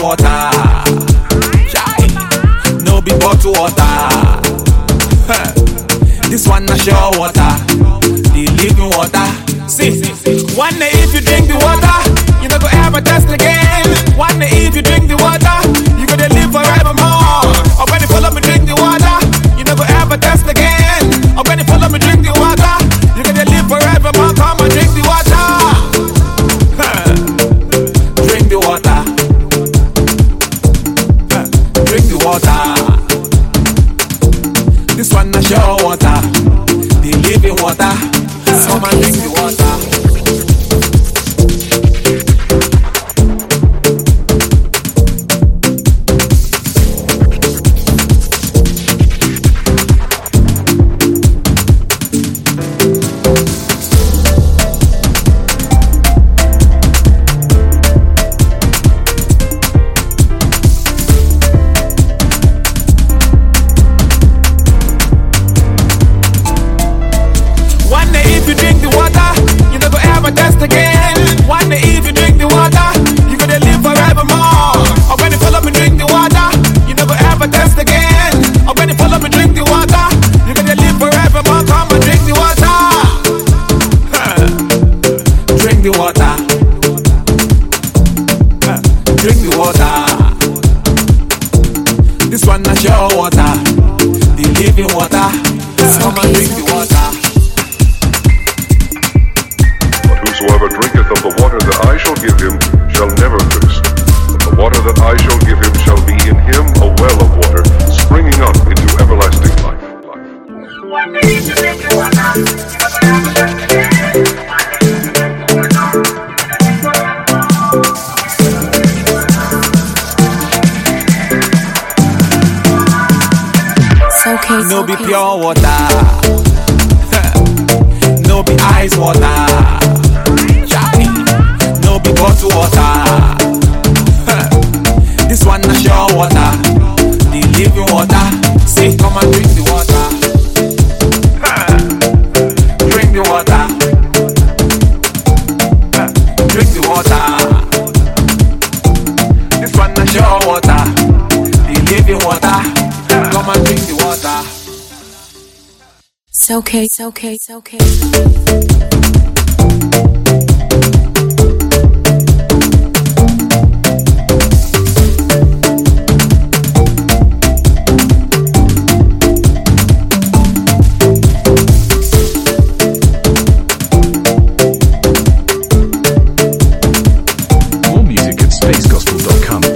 water. No be bottle water. This one na sure water, the living water. See, one day if you drink the water, you no go ever test again. One day if you drink the water, you gonna live forevermore. Or when you follow me drink the water, you no go ever test again. Or when you follow me drink the water, you gonna live forevermore. Come and drink the water. Drink the water. Drink the water. This one na sure water, the living water. Come and drink the water. Drink the water. Drink the water. This one na sure water, the living water. Come and drink the water. But whosoever drinketh of the water that I shall give him shall never thirst. But the water that I shall give him shall be in him a well of water, springing up into everlasting life. One day you drink the water, no be pure water, no be ice water, no be bottle water. This one na sure water, the living water. See, come and drink the water. Drink the water. Drink the water. This one na sure water, the living water. Come and drink the water. It's okay, it's okay, it's okay. More music at spacegospel.com.